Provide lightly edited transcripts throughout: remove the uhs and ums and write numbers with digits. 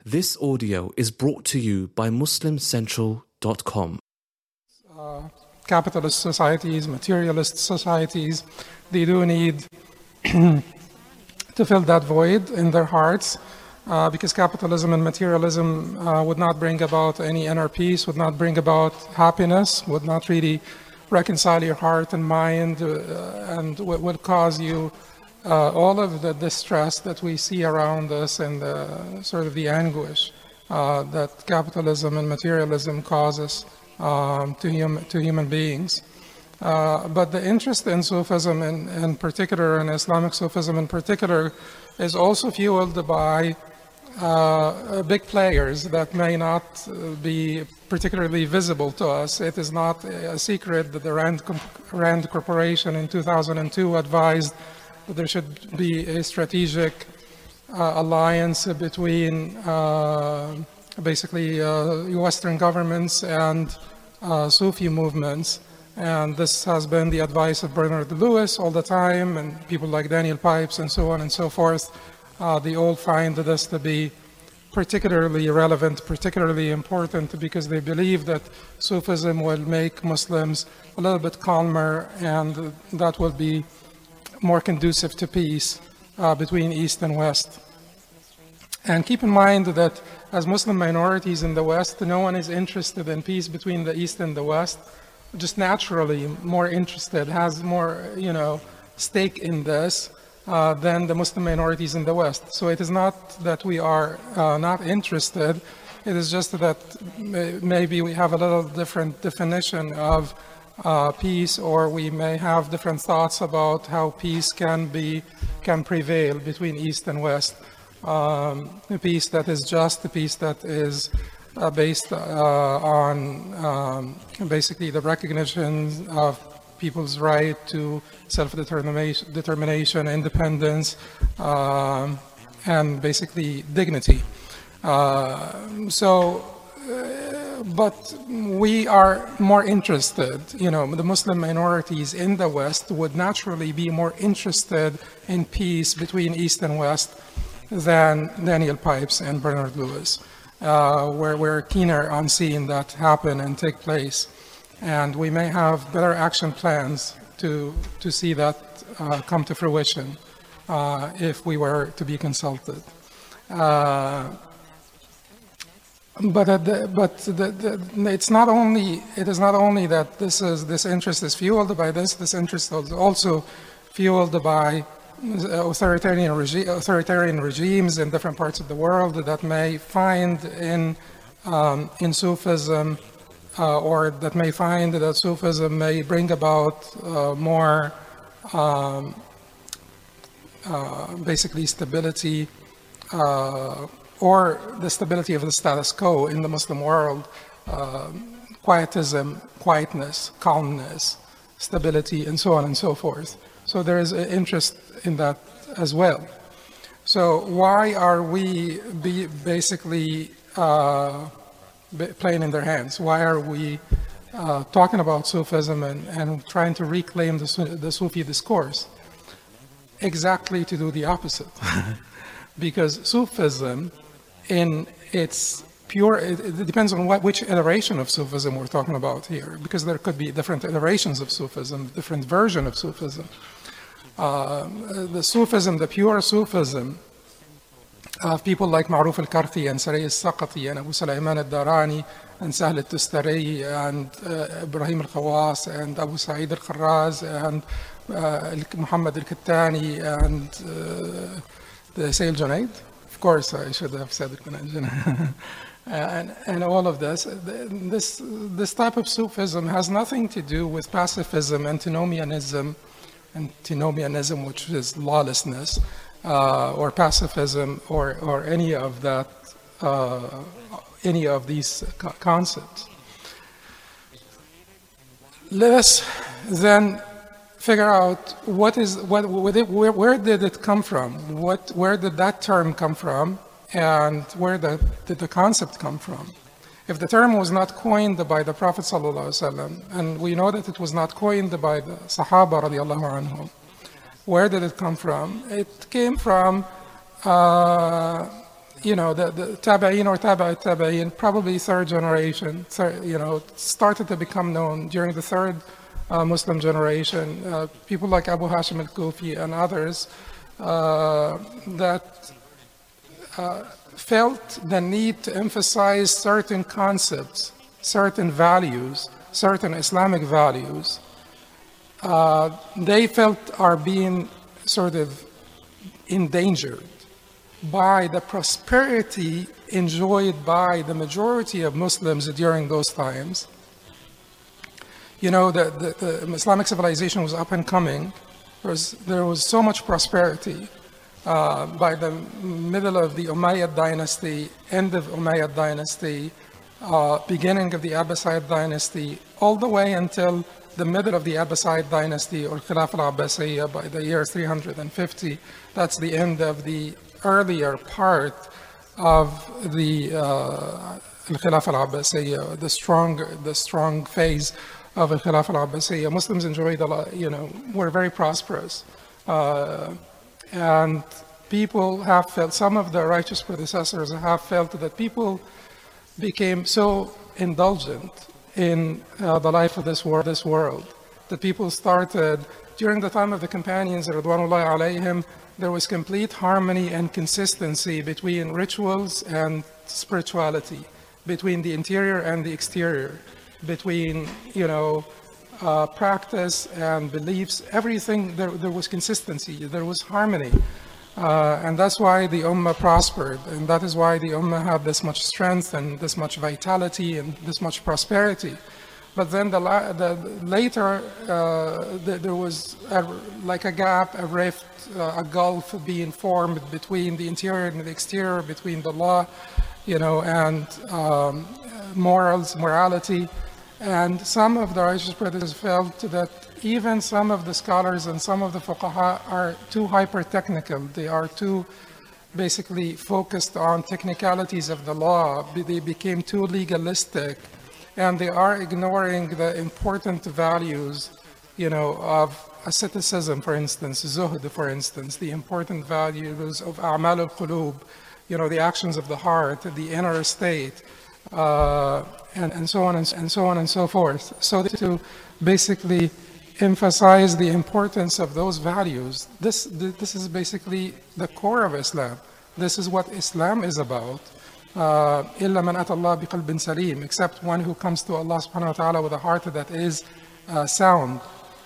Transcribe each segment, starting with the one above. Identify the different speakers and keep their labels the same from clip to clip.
Speaker 1: This audio is brought to you by MuslimCentral.com.
Speaker 2: Capitalist societies, materialist societies, they do need to fill that void in their hearts because capitalism and materialism would not bring about any inner peace, would not bring about happiness, would not really reconcile your heart and mind, and will cause you all of the distress that we see around us and sort of the anguish that capitalism and materialism causes to human beings. But the interest in Sufism in particular, and Islamic Sufism in particular, is also fueled by big players that may not be particularly visible to us. It is not a secret that the Rand Corporation in 2002 advised that there should be a strategic alliance between basically Western governments and Sufi movements. And this has been the advice of Bernard Lewis all the time, and people like Daniel Pipes and so on and so forth. They all find this to be particularly relevant, particularly important, because they believe that Sufism will make Muslims a little bit calmer, and that will be more conducive to peace between East and West. And keep in mind that as Muslim minorities in the West, no one is interested in peace between the East and the West. Just naturally more interested, has more, stake in this than the Muslim minorities in the West. So it is not that we are not interested. It is just that maybe we have a little different definition of peace, or we may have different thoughts about how peace can prevail between East and West. A peace that is just, a peace that is based on basically the recognition of people's right to self-determination, independence, and basically dignity. But we are more interested, the Muslim minorities in the West would naturally be more interested in peace between East and West than Daniel Pipes and Bernard Lewis. We're keener on seeing that happen and take place. And we may have better action plans to see that come to fruition if we were to be consulted. It's not only. It is not only that this interest is fueled by this. This interest is also fueled by authoritarian regimes in different parts of the world that may find in Sufism, or that may find that Sufism may bring about more basically stability. Or the stability of the status quo in the Muslim world, quietism, quietness, calmness, stability, and so on and so forth. So there is an interest in that as well. So why are we basically playing in their hands? Why are we talking about Sufism and trying to reclaim the Sufi discourse? Exactly to do the opposite. Because Sufism, in its pure, it depends on which iteration of Sufism we're talking about here, because there could be different iterations of Sufism, different version of Sufism. The Sufism, the pure Sufism of people like Ma'ruf al-Karthi and Saray al-Saqati and Abu Sulaiman al-Darani and Sahl al-Tustari and Ibrahim al-Khawas and Abu Sa'id al-Kharraz and Muhammad al-Kattani and the Sayyid Junaid. Of course, I should have said it. And all of this type of Sufism has nothing to do with pacifism, antinomianism, which is lawlessness, or pacifism, or any of that, any of these concepts. Let us then figure out where did it come from? Where did that term come from? And where did the concept come from? If the term was not coined by the Prophet ﷺ, and we know that it was not coined by the Sahaba radiallahu anhum, where did it come from? It came from the tabi'in or tabi'at tabi'in, probably third generation, started to become known during the third Muslim generation. People like Abu Hashim al-Kufi and others that felt the need to emphasize certain concepts, certain values, certain Islamic values, they felt are being sort of endangered by the prosperity enjoyed by the majority of Muslims during those times. The Islamic civilization was up and coming. There was so much prosperity. By the middle of the Umayyad dynasty, end of Umayyad dynasty, beginning of the Abbasid dynasty, all the way until the middle of the Abbasid dynasty or Khilafah al-Abbasiyya by the year 350. That's the end of the earlier part of the Khilafah al-Abbasiyya, the strong phase of the Khilafah al-Abbasiyya. Muslims enjoyed a lot, were very prosperous. And people have felt, some of the righteous predecessors have felt that people became so indulgent in the life of this world, that people started, during the time of the companions, Ridwanullahi alayhim, there was complete harmony and consistency between rituals and spirituality, between the interior and the exterior, between, practice and beliefs, everything, there was consistency, there was harmony. And that's why the Ummah prospered, and that is why the Ummah had this much strength and this much vitality and this much prosperity. But then later, there was like a gap, a rift, a gulf being formed between the interior and the exterior, between the law, and morality. And some of the righteous predecessors felt that even some of the scholars and some of the fuqaha are too hyper-technical. They are too basically focused on technicalities of the law. They became too legalistic, and they are ignoring the important values, of asceticism, for instance, zuhd, for instance, the important values of a'mal al-qulub, the actions of the heart, the inner state, and so on and so forth. So to basically emphasize the importance of those values, this is basically the core of Islam. This is what Islam is about. إِلَّا مَنْ أَتَى اللَّهَ بِقَلْبٍ سَلِيمٍ, except one who comes to Allah subhanahu wa ta'ala with a heart that is sound.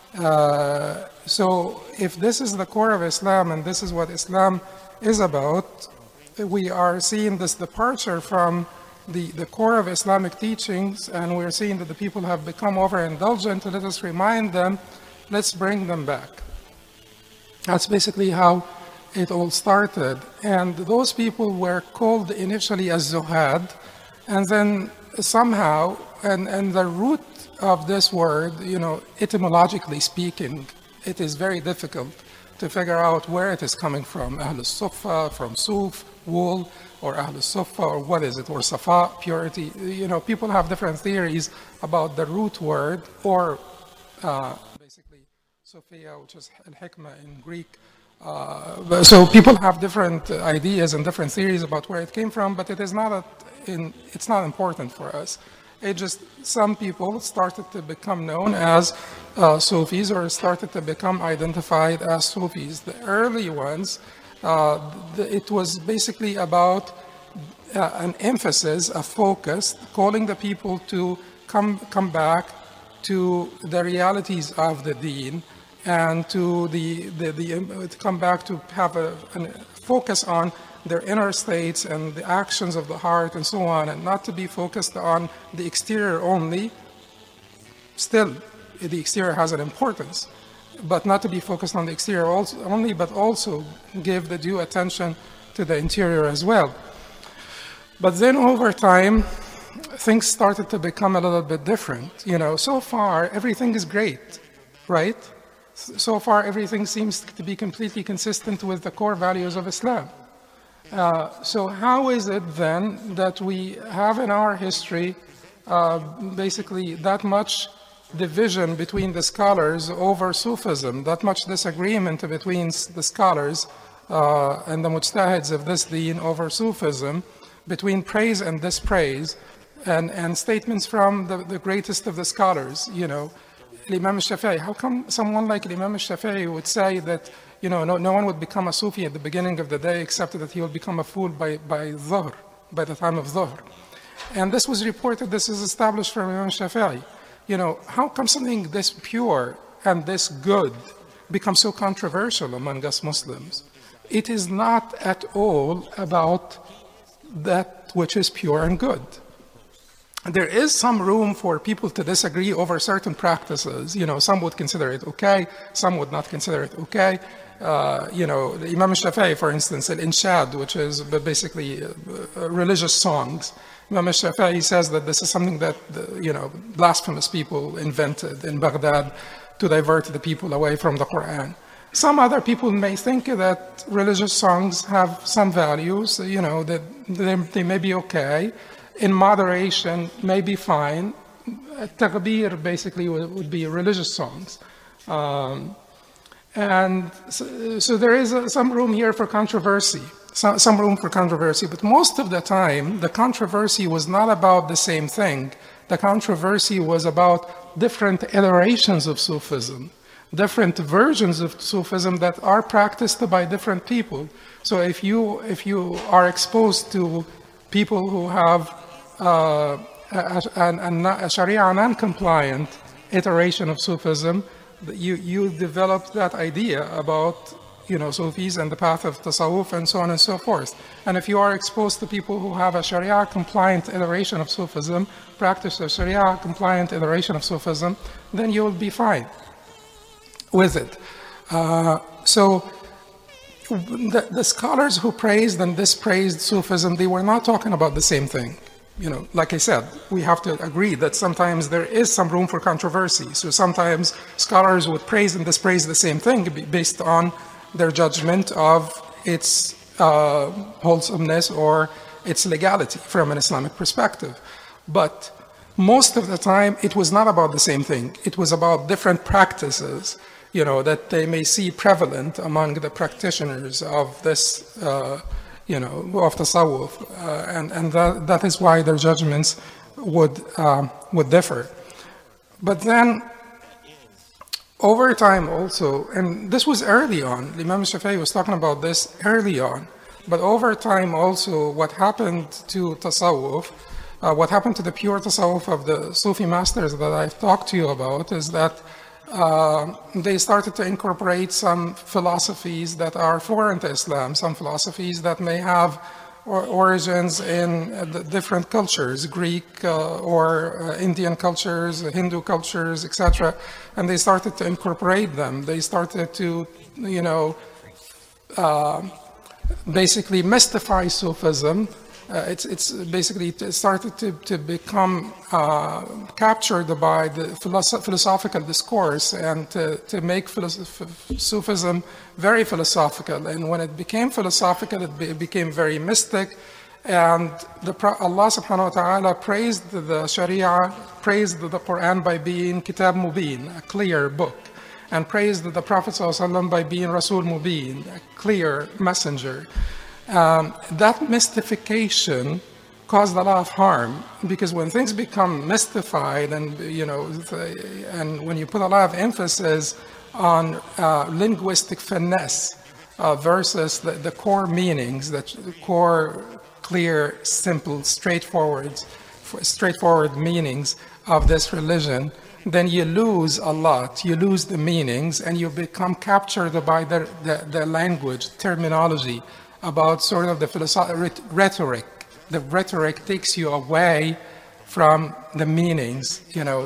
Speaker 2: So if this is the core of Islam and this is what Islam is about, we are seeing this departure from the core of Islamic teachings, and we're seeing that the people have become overindulgent. Let us remind them, let's bring them back. That's basically how it all started. And those people were called initially as Zuhad, and then somehow, and the root of this word, etymologically speaking, it is very difficult to figure out where it is coming from. Ahl al-Suffa, from Suf, wool, or Ahl al-Suffa, or what is it, or Safa, purity. People have different theories about the root word, or basically Sophia, which is al-Hikmah in Greek. So people have different ideas and different theories about where it came from, but it's not important for us. It just, some people started to become known as Sufis, or started to become identified as Sufis. The early ones, it was basically about an emphasis, a focus, calling the people to come back to the realities of the deen, and to to come back to have a focus on their inner states and the actions of the heart and so on, and not to be focused on the exterior only. Still, the exterior has an importance, but not to be focused on the exterior only, but also give the due attention to the interior as well. But then over time, things started to become a little bit different. So far, everything is great, right? So far, everything seems to be completely consistent with the core values of Islam. So how is it then that we have in our history basically that much division between the scholars over Sufism, that much disagreement between the scholars and the mujtahids of this deen over Sufism, between praise and dispraise, and statements from the greatest of the scholars, Imam al-Shafi'i. How come someone like Imam al-Shafi'i would say that, no one would become a Sufi at the beginning of the day except that he will become a fool by Dhuhr, by the time of Dhuhr. And this was reported, this is established from Imam al-Shafi'i. How come something this pure and this good becomes so controversial among us Muslims? It is not at all about that which is pure and good. There is some room for people to disagree over certain practices. Some would consider it okay, some would not consider it okay. Imam al-Shafi'i, for instance, al-Inshad, which is basically religious songs. Imam al-Shafi'i says that this is something that, blasphemous people invented in Baghdad to divert the people away from the Quran. Some other people may think that religious songs have some values, that they may be okay. In moderation, may be fine. Taghbir basically would be religious songs. And so there is some room here for controversy, some room for controversy. But most of the time, the controversy was not about the same thing. The controversy was about different iterations of Sufism, different versions of Sufism that are practiced by different people. So if you are exposed to people who have a Sharia non-compliant iteration of Sufism, you develop that idea about Sufis and the path of Tasawwuf and so on and so forth. And if you are exposed to people who have a Sharia compliant iteration of Sufism, practice a Sharia compliant iteration of Sufism, then you will be fine with it. So the scholars who praised and dispraised Sufism, they were not talking about the same thing. Like I said, we have to agree that sometimes there is some room for controversy. So sometimes scholars would praise and dispraise the same thing based on their judgment of its wholesomeness or its legality from an Islamic perspective. But most of the time, it was not about the same thing. It was about different practices, that they may see prevalent among the practitioners of this of Tasawwuf, and that is why their judgments would differ. But then, over time also, and this was early on, Imam Shafi'i was talking about this early on, but over time also, what happened to Tasawwuf, what happened to the pure Tasawwuf of the Sufi masters that I've talked to you about is that they started to incorporate some philosophies that are foreign to Islam, some philosophies that may have origins in different cultures, Greek or Indian cultures, Hindu cultures, etc. And they started to incorporate them. They started to, basically mystify Sufism. It's basically started to become captured by the philosophical discourse and to make Sufism very philosophical. And when it became philosophical, it became very mystic. And Allah subhanahu wa ta'ala praised the Sharia, praised the Quran by being Kitab Mubin, a clear book, and praised the Prophet sallallahu alaihi wasallam by being Rasul Mubin, a clear messenger. That mystification caused a lot of harm, because when things become mystified and and when you put a lot of emphasis on linguistic finesse versus the core meanings, the core, clear, simple, straightforward meanings of this religion, then you lose a lot. You lose the meanings, and you become captured by the language, terminology, about sort of the rhetoric. The rhetoric takes you away from the meanings,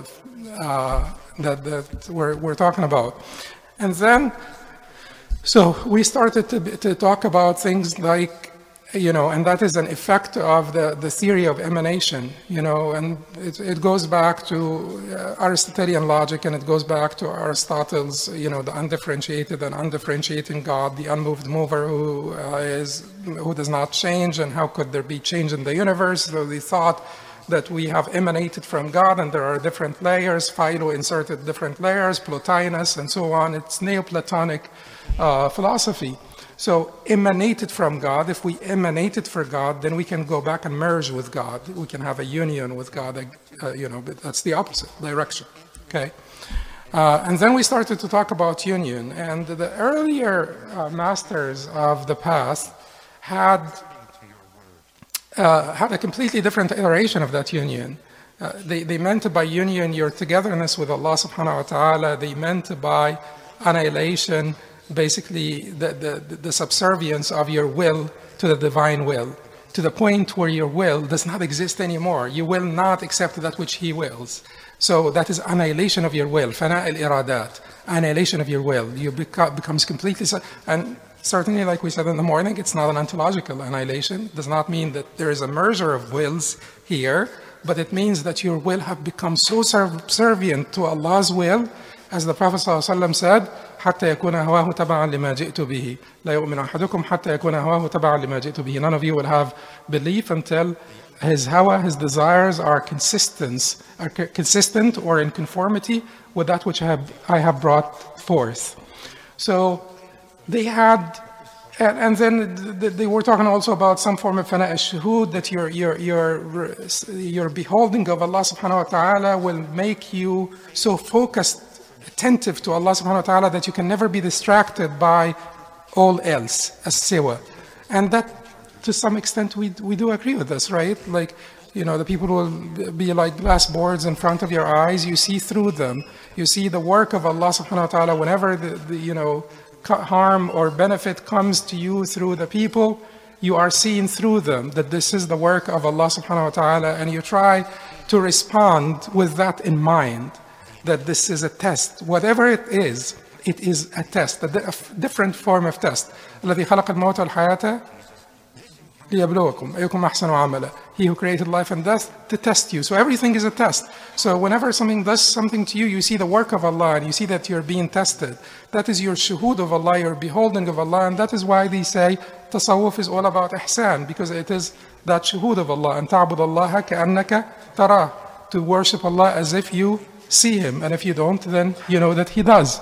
Speaker 2: that we're talking about. And then, so we started to talk about things like, and that is an effect of the theory of emanation, and it goes back to Aristotelian logic, and it goes back to Aristotle's, the undifferentiated and undifferentiating God, the unmoved mover who does not change, and how could there be change in the universe? So they thought that we have emanated from God, and there are different layers. Philo inserted different layers, Plotinus, and so on. It's Neoplatonic philosophy. So emanated from God, if we emanated for God, then we can go back and merge with God. We can have a union with God, but that's the opposite direction, okay? And then we started to talk about union, and the earlier masters of the past had a completely different iteration of that union. They meant by union your togetherness with Allah subhanahu wa ta'ala. They meant by annihilation basically the subservience of your will to the divine will, to the point where your will does not exist anymore. You will not accept that which He wills. So that is annihilation of your will, fana al-iradat, annihilation of your will. You becomes completely, and certainly like we said in the morning, it's not an ontological annihilation. It does not mean that there is a merger of wills here, but it means that your will have become so subservient to Allah's will, as the Prophet ﷺ said, حتى يكون هواه تبعا لما جئت به لا يؤمن أحدكم حتى يكون هواه تبعا لما جئت به. None of you will have belief until his hawa, his desires are consistent or in conformity with that which I have brought forth. So they had, and then they were talking also about some form of fana al-shuhud, that your beholding of Allah subhanahu wa ta'ala will make you so focused, attentive to Allah subhanahu wa ta'ala, that you can never be distracted by all else, as siwa. And that, to some extent, we do agree with this, right? Like, the people will be like glass boards in front of your eyes. You see through them. You see the work of Allah subhanahu wa ta'ala. Whenever the harm or benefit comes to you through the people, you are seeing through them that this is the work of Allah subhanahu wa ta'ala, and you try to respond with that in mind, that this is a test. Whatever it is a test, a different form of test. الذي خلق الموت والحياة ليبلوكم أيكم أحسن عملا. He who created life and death to test you. So everything is a test. So whenever something does something to you, you see the work of Allah and you see that you're being tested. That is your shuhud of Allah, your beholding of Allah, and that is why they say tasawwuf is all about ihsan, because it is that shuhud of Allah. And ta'bud Allah ka'annaka tarah, to worship Allah as if you see Him, and if you don't, then you know that He does.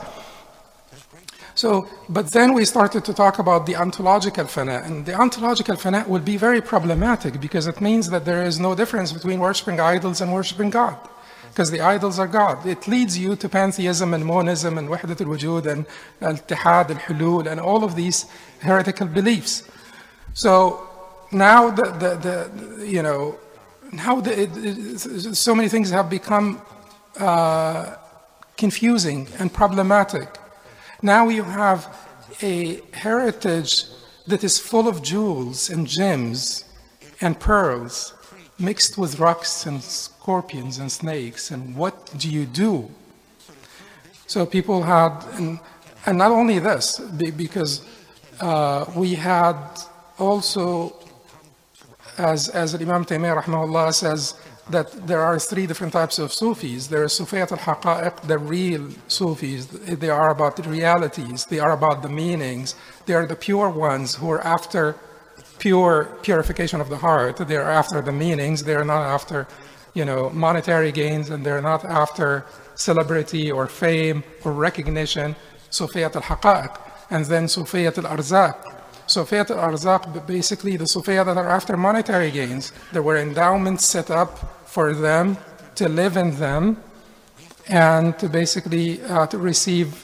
Speaker 2: So, but then we started to talk about the ontological fana, and the ontological fana will be very problematic because it means that there is no difference between worshipping idols and worshipping God, because the idols are God. It leads you to pantheism and monism and wahdat al-wujud and al-ittihad al-hulul and all of these heretical beliefs. So now so many things have become confusing and problematic. Now you have a heritage that is full of jewels and gems and pearls mixed with rocks and scorpions and snakes. And what do you do? So people had, and not only this, because we had also, as Imam Taymiyyah rahmahullah says, that there are three different types of Sufis. There are Sufiyat al-Haqa'iq, the real Sufis. They are about the realities. They are about the meanings. They are the pure ones who are after purification of the heart. They are after the meanings. They are not after, monetary gains, and they're not after celebrity or fame or recognition. Sufiyat al-Haqa'iq. And then Sufiyat al-Arzaq. Sufiyat al-Arzaq, basically the Sufiyat that are after monetary gains. There were endowments set up for them to live in them and to basically to receive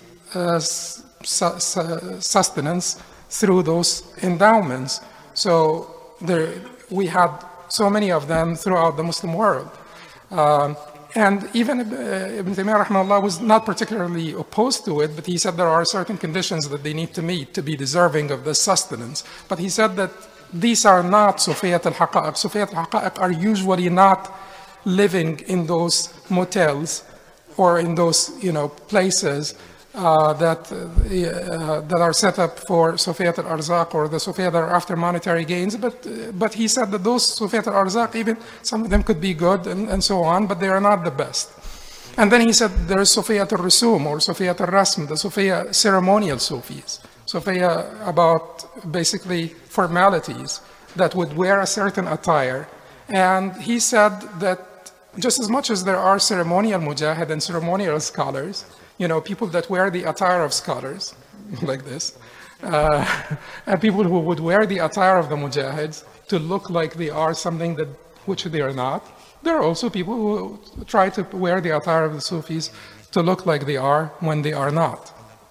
Speaker 2: sustenance through those endowments. So we had so many of them throughout the Muslim world. And even Ibn Taymiyyah rahimahullah was not particularly opposed to it, but he said there are certain conditions that they need to meet to be deserving of this sustenance. But he said that these are not Sufiyat al-Haqa'iq. Sufiyat al-Haqa'iq are usually not living in those motels or in those places that are set up for Sufiyat al-Arzaq or the Sufiyat that are after monetary gains. But he said that those Sufiyat al-Arzaq, even some of them could be good and so on, but they are not the best. And then he said there is Sufiyat al-Rusum or Sufiyat al-Rasm, the Sufiya ceremonial Sufis. Sufiya about basically formalities that would wear a certain attire. And he said that just as much as there are ceremonial mujahid and ceremonial scholars, people that wear the attire of scholars, like this, and people who would wear the attire of the mujahids to look like they are something that which they are not. There are also people who try to wear the attire of the Sufis to look like they are when they are not.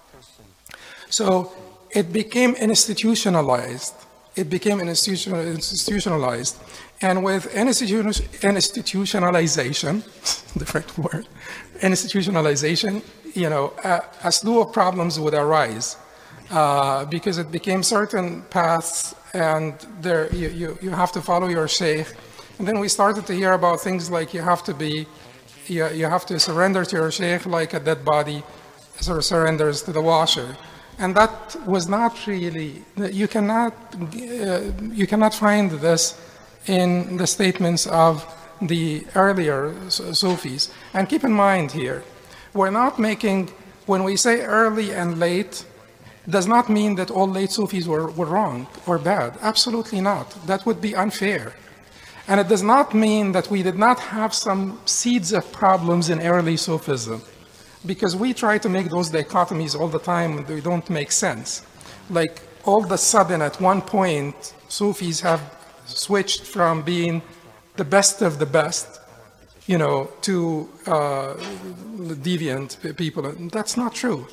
Speaker 2: So it became institutionalized. It became institutionalized. And with institutionalization, different word, institutionalization, a slew of problems would arise because it became certain paths and there you have to follow your sheikh. And then we started to hear about things like you have to surrender to your sheikh like a dead body sort of surrenders to the washer. And that was not really, you cannot find this in the statements of the earlier Sufis. And keep in mind here, we're not making, when we say early and late, does not mean that all late Sufis were wrong or bad. Absolutely not. That would be unfair. And it does not mean that we did not have some seeds of problems in early Sufism, because we try to make those dichotomies all the time and they don't make sense. Like all of a sudden at one point, Sufis have switched from being the best of the best, to deviant people. And that's not true.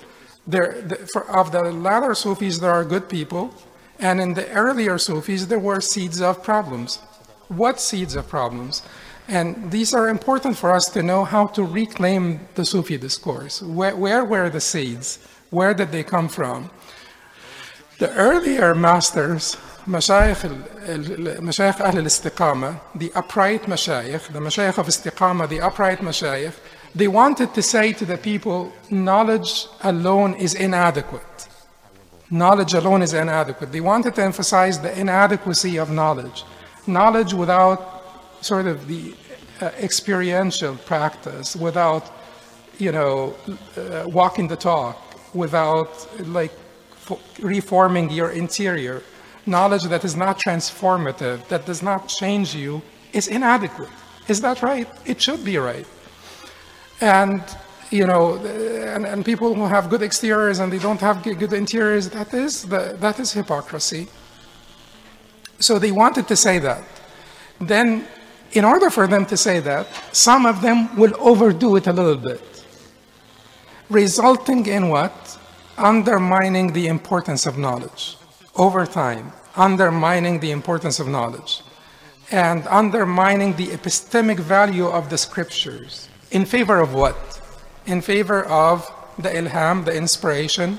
Speaker 2: Of the latter Sufis, there are good people, and in the earlier Sufis, there were seeds of problems. What seeds of problems? And these are important for us to know how to reclaim the Sufi discourse. Where were the seeds? Where did they come from? The earlier masters, Mashayikh Ahl al-Istiqama, the upright Mashayikh, the Mashayikh of Istiqama, the upright Mashayikh, they wanted to say to the people, knowledge alone is inadequate. Knowledge alone is inadequate. They wanted to emphasize the inadequacy of knowledge. Knowledge without sort of the experiential practice, without, walking the talk, without reforming your interior, knowledge that is not transformative, that does not change you, is inadequate. Is that right? It should be right. And, and people who have good exteriors and they don't have good interiors, that is hypocrisy. So they wanted to say that. Then, in order for them to say that, some of them will overdo it a little bit, resulting in what? Undermining the importance of knowledge over time, undermining the importance of knowledge, and undermining the epistemic value of the scriptures. In favor of what? In favor of the ilham, the inspiration,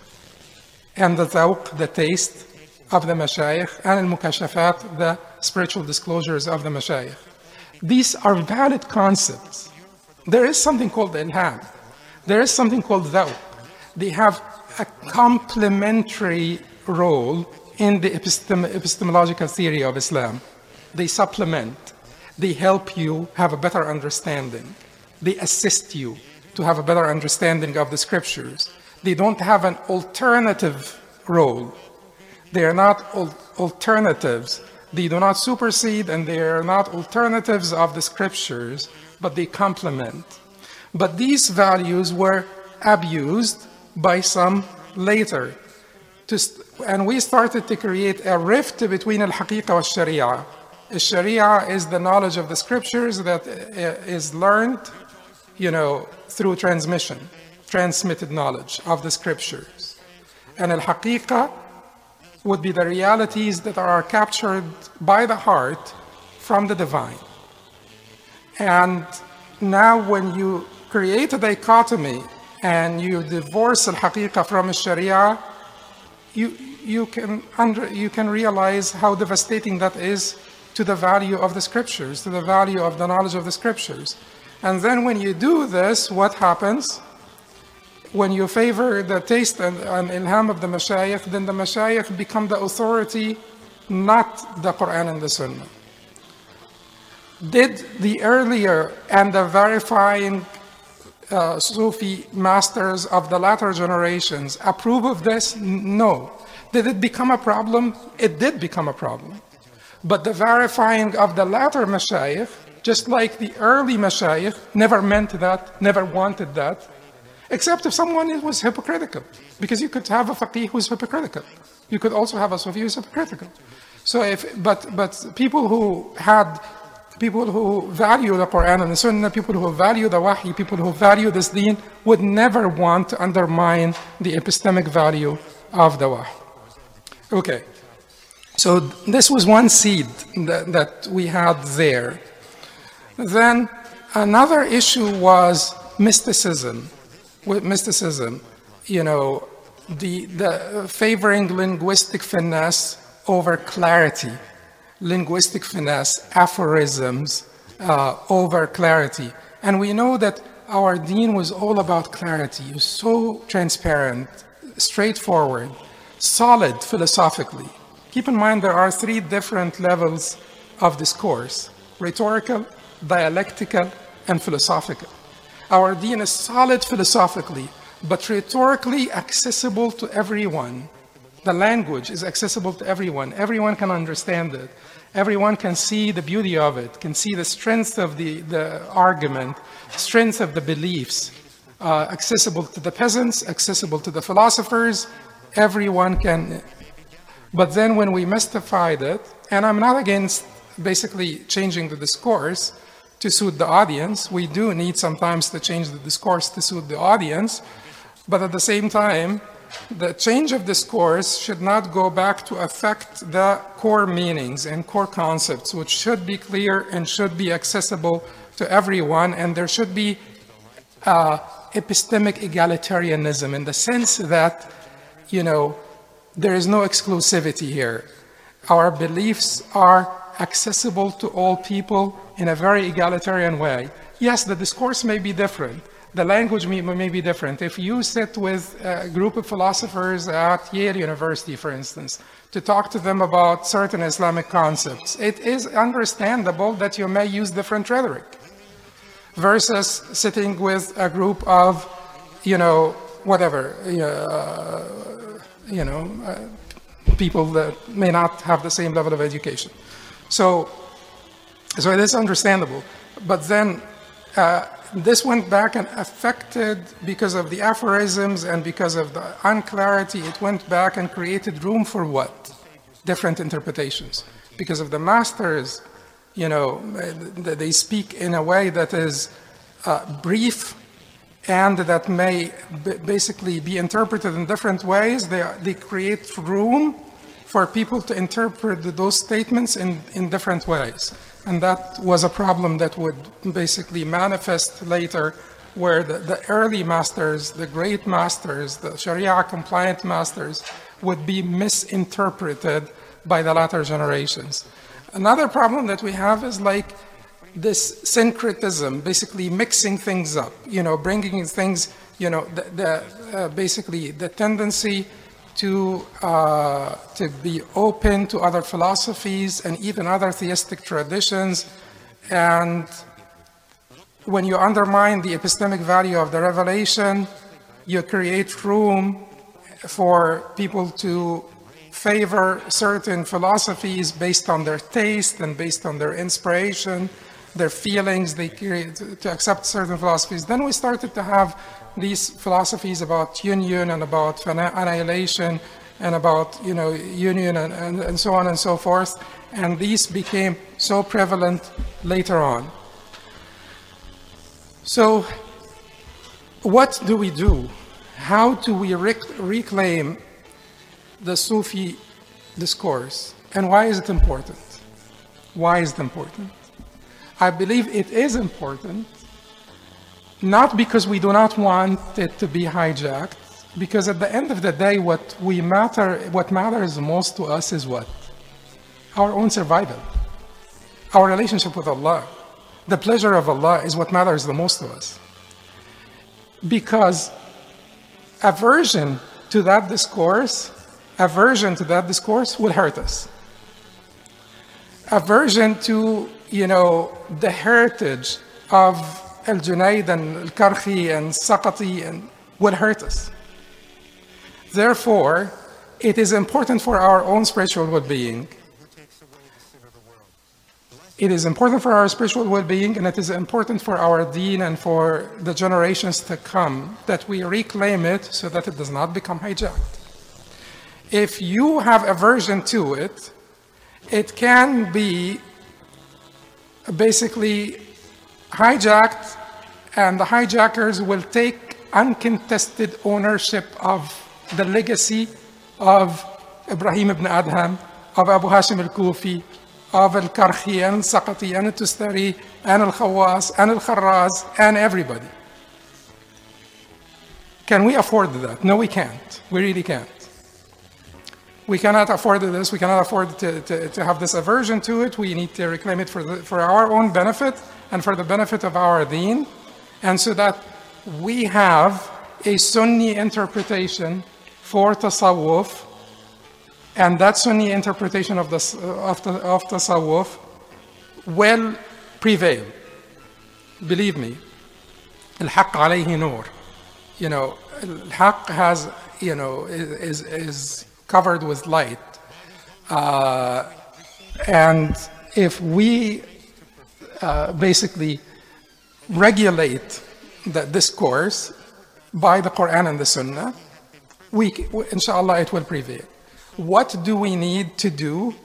Speaker 2: and the zawq, the taste of the mashayikh, and al-mukashafat, the spiritual disclosures of the mashayikh. These are valid concepts. There is something called ilham. There is something called zawq. They have a complementary role in the epistemological theory of Islam. They supplement. They help you have a better understanding. They assist you to have a better understanding of the scriptures. They don't have an alternative role. They are not alternatives. They do not supersede, and they are not alternatives of the scriptures, but they complement. But these values were abused by some later. And we started to create a rift between al-haqiqa and sharia. Sharia is the knowledge of the scriptures that is learned, through transmission, transmitted knowledge of the scriptures. And al-haqiqa would be the realities that are captured by the heart from the divine. And now when you create a dichotomy and you divorce al-haqiqa from al-sharia, you can realize how devastating that is to the value of the scriptures, to the value of the knowledge of the scriptures. And then when you do this, what happens? When you favor the taste and ilham of the mashayikh, then the mashayikh become the authority, not the Quran and the Sunnah. Did the earlier and the verifying Sufi masters of the latter generations approve of this? No. Did it become a problem? It did become a problem. But the verifying of the latter mashayikh, just like the early mashayikh, never meant that, never wanted that, except if someone was hypocritical, Because you could have a faqih who's hypocritical. You could also have a Sufi who's hypocritical. So but people who value the Quran and the Sunnah, people who value the Wahy, people who value this deen, would never want to undermine the epistemic value of the Wahy. Okay, so this was one seed that we had there. Then another issue was mysticism. With mysticism, the favoring linguistic finesse over clarity, linguistic finesse, aphorisms over clarity. And we know that our deen was all about clarity. It was so transparent, straightforward, solid philosophically. Keep in mind there are 3 different levels of discourse: rhetorical, dialectical, and philosophical. Our deen is solid philosophically, but rhetorically accessible to everyone. The language is accessible to everyone. Everyone can understand it. Everyone can see the beauty of it, can see the strength of the argument, strength of the beliefs, accessible to the peasants, accessible to the philosophers. Everyone can. But then when we mystified it, and I'm not against basically changing the discourse to suit the audience. We do need sometimes to change the discourse to suit the audience. But at the same time, the change of discourse should not go back to affect the core meanings and core concepts, which should be clear and should be accessible to everyone. And there should be epistemic egalitarianism in the sense that, there is no exclusivity here. Our beliefs are accessible to all people in a very egalitarian way. Yes, the discourse may be different. The language may be different. If you sit with a group of philosophers at Yale University, for instance, to talk to them about certain Islamic concepts, it is understandable that you may use different rhetoric versus sitting with a group of, people that may not have the same level of education. So it is understandable. But then this went back and affected, because of the aphorisms and because of the unclarity, it went back and created room for what? Different interpretations. Because of the masters, they speak in a way that is brief and that may basically be interpreted in different ways. They create room for people to interpret those statements in different ways. And that was a problem that would basically manifest later, where the early masters, the great masters, the Sharia-compliant masters, would be misinterpreted by the latter generations. Another problem that we have is like this syncretism, basically mixing things up, bringing things, basically the tendency to be open to other philosophies and even other theistic traditions. And when you undermine the epistemic value of the revelation, you create room for people to favor certain philosophies based on their taste and based on their inspiration, their feelings. They create to accept certain philosophies. Then we started to have these philosophies about union and about annihilation and about union and so on and so forth, and these became so prevalent later on. So what do we do? How do we reclaim the Sufi discourse, and why is it important? Why is it important? I believe it is important, not because we do not want it to be hijacked, because at the end of the day, what matters most to us is what? Our own survival, our relationship with Allah. The pleasure of Allah is what matters the most to us. Because aversion to that discourse will hurt us. Aversion to, the heritage of Al-Junayd and Al-Karhi and Saqati and will hurt us. Therefore, it is important for our own spiritual well-being It is important for our spiritual well-being, and it is important for our deen and for the generations to come that we reclaim it so that it does not become hijacked. If you have aversion to it, it can be basically hijacked, and the hijackers will take uncontested ownership of the legacy of Ibrahim ibn Adham, of Abu Hashim al-Kufi, of al-Karhi and al-Saqati and al-Tustari and al-Khawas and al-Kharraz and everybody. Can we afford that? No, we can't. We really can't. We cannot afford this. We cannot afford to have this aversion to it. We need to reclaim it for our own benefit and for the benefit of our deen, and so that we have a Sunni interpretation for tasawwuf, and that Sunni interpretation of tasawwuf will prevail. Believe me, al-haq alayhi nur. You know, al-haq has, you know, is covered with light. And if we basically regulate the discourse by the Quran and the Sunnah, inshallah, it will prevail. What do we need to do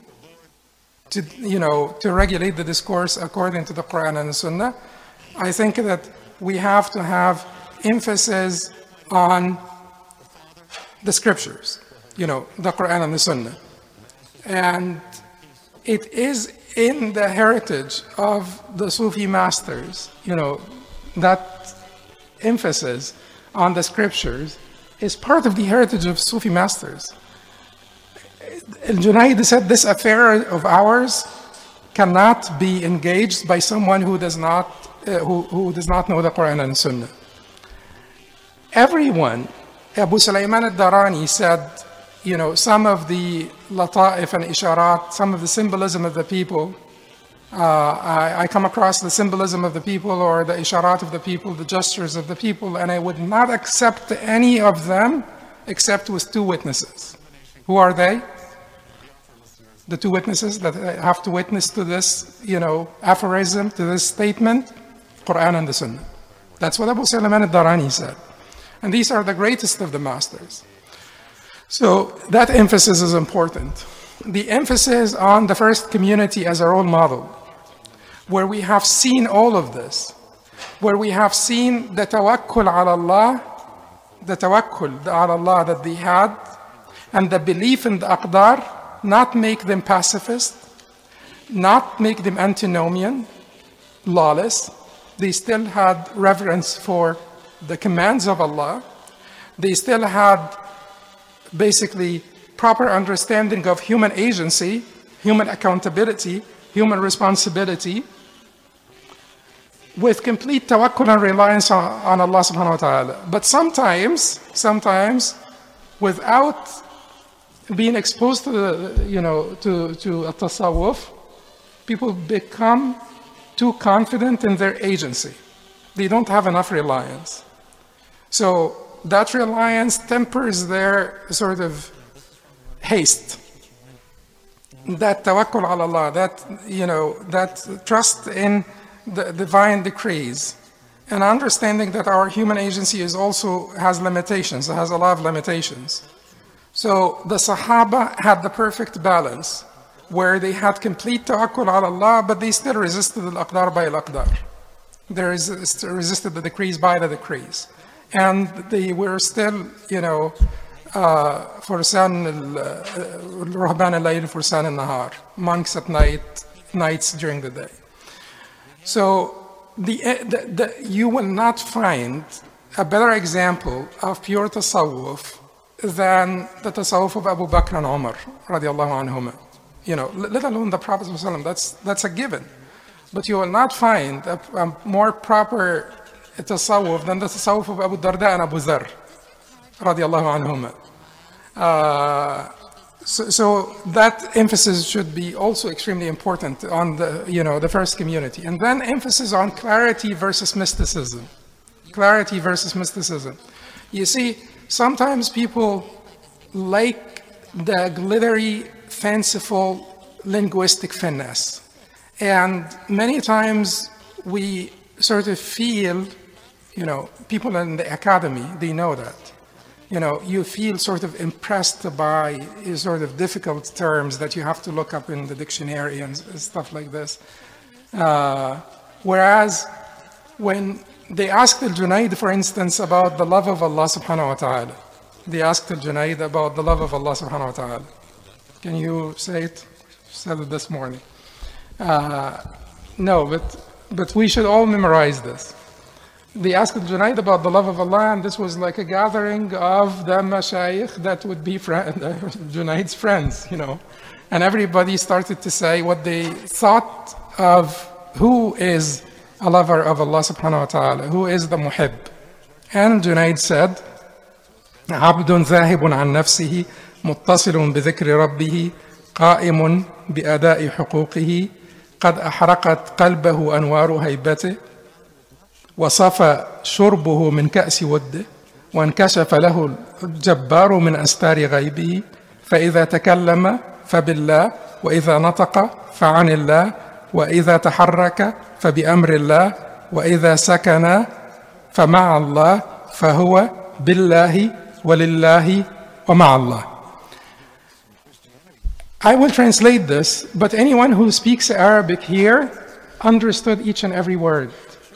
Speaker 2: to regulate the discourse according to the Quran and the Sunnah? I think that we have to have emphasis on the scriptures, the Quran and the Sunnah. And it is in the heritage of the Sufi masters, that emphasis on the scriptures is part of the heritage of Sufi masters. Al-Junayd said, this affair of ours cannot be engaged by someone who does not know the Quran and Sunnah. Everyone, Abu Sulaiman al-Darani said, some of the lata'if and isharat, some of the symbolism of the people, I come across the symbolism of the people or the isharat of the people, the gestures of the people, and I would not accept any of them except with two witnesses. Who are they? The two witnesses that have to witness to this, aphorism, to this statement, Quran and the Sunnah. That's what Abu Sulaiman al-Darani said. And these are the greatest of the masters. So that emphasis is important. The emphasis on the first community as a role model, where we have seen all of this, where we have seen the tawakkul ala Allah, that they had, and the belief in the aqdar, not make them pacifist, not make them antinomian, lawless. They still had reverence for the commands of Allah. They still had basically proper understanding of human agency, human accountability, human responsibility, with complete tawakkul and reliance on Allah subhanahu wa ta'ala. But sometimes, without being exposed to to a tasawwuf, people become too confident in their agency. They don't have enough reliance. So that reliance tempers their sort of haste. That tawakkul ala Allah, that trust in the divine decrees, and understanding that our human agency has limitations, it has a lot of limitations. So the Sahaba had the perfect balance, where they had complete tawakkul ala Allah, but they still resisted al-aqdar by al-aqdar. They resisted the decrees by the decrees. And they were still, فرسان الرهبان الليل فرسان النهار, monks at night, nights during the day. So you will not find a better example of pure tasawwuf than the tasawwuf of Abu Bakr and Umar, radiallahu anhuma. Let alone the Prophet ﷺ, that's a given. But you will not find a more proper tasawwuf than the tasawwuf of Abu Darda and Abu Dharr, radiallahu anhuma. So that emphasis should be also extremely important on the first community. And then emphasis on clarity versus mysticism. Clarity versus mysticism. You see, sometimes people like the glittery, fanciful, linguistic finesse. And many times we sort of feel, people in the academy, they know that. You feel sort of impressed by sort of difficult terms that you have to look up in the dictionary and stuff like this. Whereas when they asked al-Junayd, for instance, about the love of Allah subhanahu wa ta'ala, they asked al-Junayd about the love of Allah subhanahu wa ta'ala. Can you say it? You said it this morning. No, but we should all memorize this. They asked al-Junayd about the love of Allah, and this was like a gathering of the mashayikh that would be Junayd's friends, And everybody started to say what they thought of who is a lover of Allah subhanahu wa ta'ala, who is the muhib. And Junayd said, عبد ذاهب عن نفسه متصل بذكر ربه قائم بأداء حقوقه قد أحرقت قلبه أنوار هيبته وصفى شربه من كأس وده وانكشف له الجبار من أستار غيبه فإذا تكلم فبالله وإذا نطق فعن الله وإذا تحرك فبأمر الله وإذا سكن فمع الله فهو بالله ولله ومع الله. I will translate this, but anyone who speaks Arabic here understood each and every word.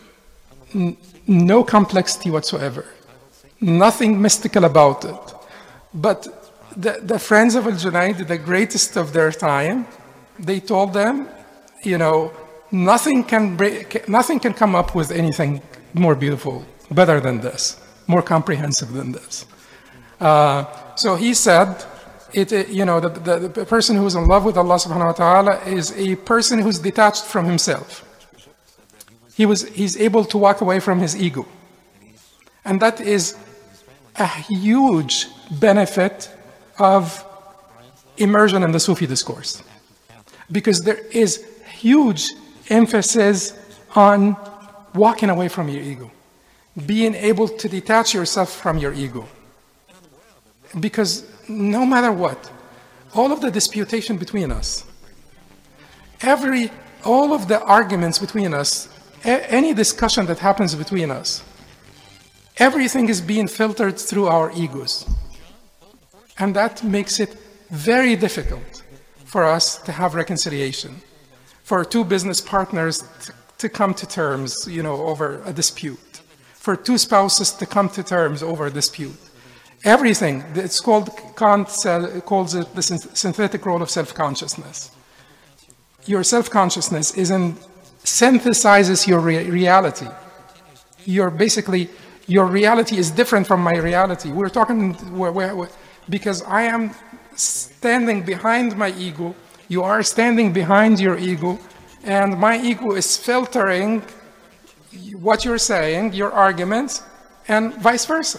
Speaker 2: No complexity whatsoever. Nothing mystical about it. But the friends of al-Junayd, the greatest of their time, they told them, nothing can come up with anything more beautiful, better than this, more comprehensive than this. So he said, the person who is in love with Allah subhanahu wa ta'ala is a person who's detached from himself. He's able to walk away from his ego. And that is a huge benefit of immersion in the Sufi discourse. Because there is huge emphasis on walking away from your ego, being able to detach yourself from your ego. Because no matter what, all of the disputation between us, all of the arguments between us, any discussion that happens between us, everything is being filtered through our egos. And that makes it very difficult for us to have reconciliation, for two business partners to come to terms, over a dispute, for two spouses to come to terms over a dispute. Everything, it's called, Kant calls it the synthetic role of self-consciousness. Your self-consciousness synthesizes your reality. Your reality is different from my reality. We're talking, because I am standing behind my ego, you are standing behind your ego, and my ego is filtering what you're saying, your arguments, and vice versa.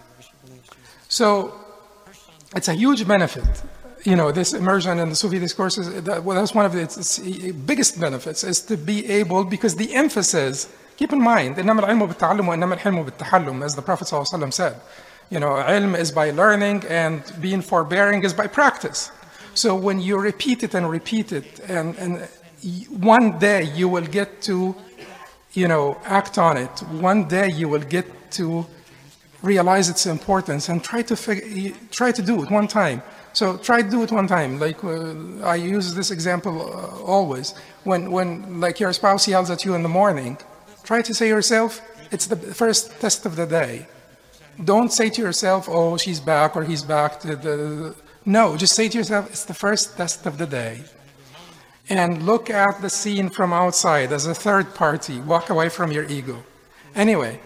Speaker 2: So it's a huge benefit. This immersion in the Sufi discourses, that's one of its biggest benefits, is to be able, because the emphasis, keep in mind, إنما العلم بالتعلم وإنما الحلم بالتحلم, as the Prophet ﷺ said. Ilm is by learning, and being forbearing is by practice. So when you repeat it, and one day you will get to, act on it. One day you will get to realize its importance and try to do it one time. So try to do it one time. Like I use this example always. When like your spouse yells at you in the morning, try to say to yourself, it's the first test of the day. Don't say to yourself, oh, she's back or he's back. No, just say to yourself, it's the first test of the day. And look at the scene from outside as a third party. Walk away from your ego. Anyway,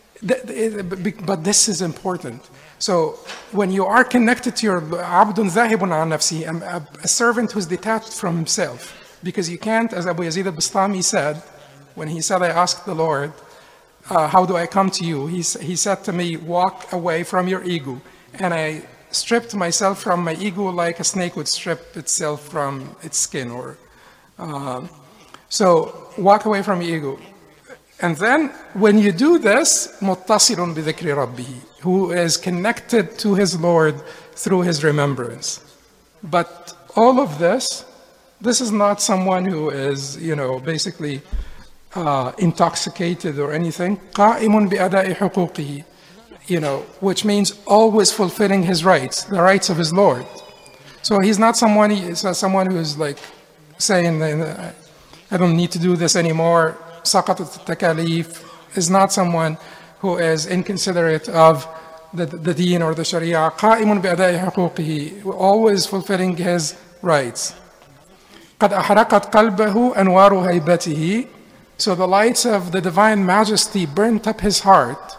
Speaker 2: but this is important. So when you are connected to your abdun zahibun an nafsi, a servant who's detached from himself, because you can't, as Abu Yazid al-Bastami said, when he said, I asked the Lord, how do I come to you? He said to me, walk away from your ego. And I stripped myself from my ego like a snake would strip itself from its skin. So walk away from your ego. And then when you do this, مُتَّصِلٌ بِذِكْرِ رَبِّهِ, who is connected to his Lord through his remembrance. But all of this This is not someone who is, basically intoxicated or anything. قائم بأداء حقوقه, which means always fulfilling his rights, the rights of his Lord. So he's not someone who's like saying, I don't need to do this anymore. سقطت التكاليف. Is not someone who is inconsiderate of the deen or the sharia. قائم بأداء حقوقه, always fulfilling his rights. قد أحرقت قلبه أنوار هيبته. So the lights of the divine majesty burnt up his heart.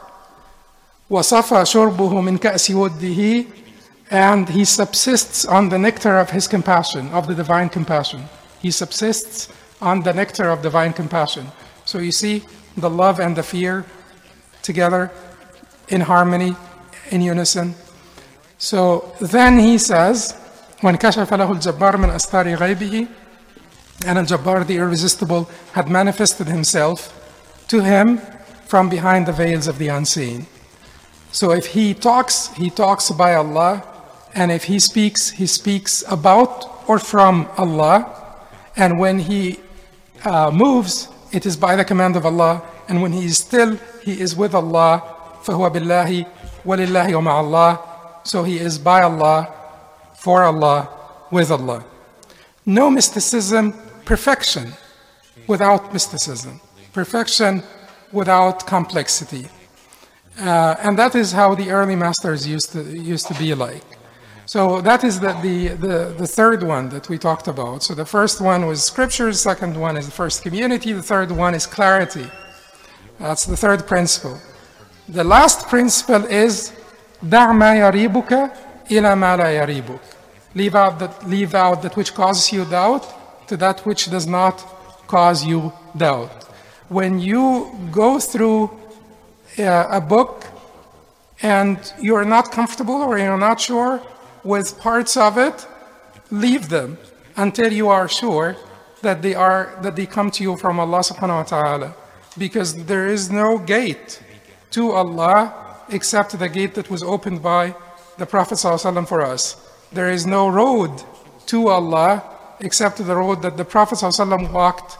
Speaker 2: وصفى شربه من كأس وده, and he subsists on the nectar of his compassion, of the divine compassion. He subsists on the nectar of divine compassion. So you see the love and the fear together in harmony, in unison. So then he says, وَانْكَشَفَ لَهُ الْجَبَّارُ مِنْ أَسْتَارِ غَيْبِهِ, and Al-Jabbar, the irresistible, had manifested himself to him from behind the veils of the unseen. So if he talks by Allah, and if he speaks about or from Allah, and when he moves, it is by the command of Allah, and when he is still, he is with Allah. فَهُوَ بِاللَّهِ وَلِلَّهِ وَمَعَ اللَّهِ. So he is by Allah, for Allah, with Allah. No mysticism, perfection without mysticism, perfection without complexity. And that is how the early masters used to be like. So that is the third one that we talked about. So the first one was scriptures, second one is the first community, the third one is clarity. That's the third principle. The last principle is دع ما يريبك إلى ما لا يريبك. Leave out that which causes you doubt to that which does not cause you doubt. When you go through a book and you're not comfortable or you're not sure with parts of it, leave them until you are sure that they come to you from Allah subhanahu wa ta'ala. Because there is no gate to Allah except the gate that was opened by the Prophet ﷺ for us. There is no road to Allah except the road that the Prophet ﷺ walked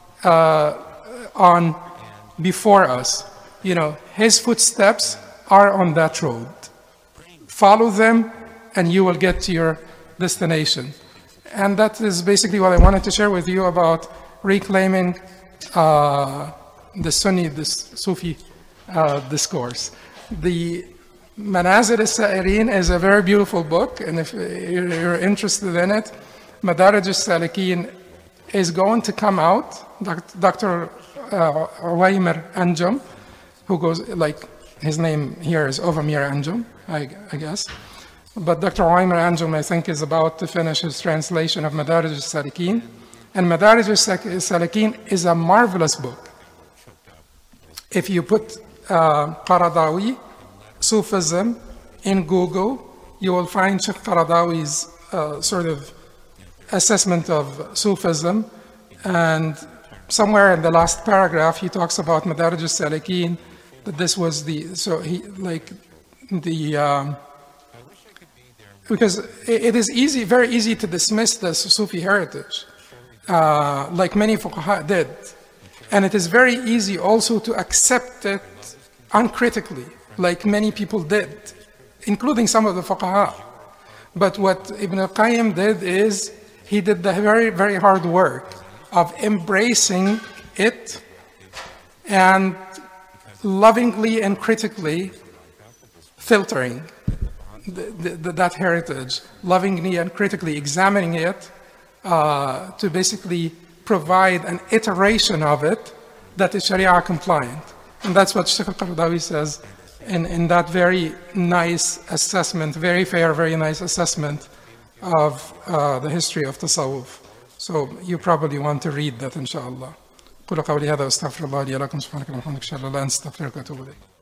Speaker 2: on before us. His footsteps are on that road. Follow them and you will get to your destination. And that is basically what I wanted to share with you about reclaiming the Sufi discourse. The Manazil al-Sa'irin is a very beautiful book, and if you're interested in it, Madarij al-Salikin is going to come out. Dr. Uwaymir Anjum, who goes, his name here is Ovamir Anjum, I guess. But Dr. Uwaymir Anjum, I think, is about to finish his translation of Madarij al-Salikin. And Madarij al-Salikin is a marvelous book. If you put Qaradawi, Sufism, in Google, you will find Sheikh Qaradawi's sort of assessment of Sufism. And somewhere in the last paragraph, he talks about Madarij al-Salikin, that this was because it is very easy to dismiss the Sufi heritage, like many fuqaha did. And it is very easy also to accept it uncritically, like many people did, including some of the fuqaha. But what Ibn al-Qayyim did is, he did the very, very hard work of embracing it and lovingly and critically filtering that heritage, lovingly and critically examining it to basically provide an iteration of it that is Sharia compliant. And that's what Sheikh al-Qaradawi says in that very nice assessment, very fair, very nice assessment of the history of Tasawwuf. So you probably want to read that, inshallah. قولوا قولي هذا واستغفر الله لي ولكم سبحانك اللهم وبحمدك اشهد ان لا اله الا انت استغفرك واتوب اليك.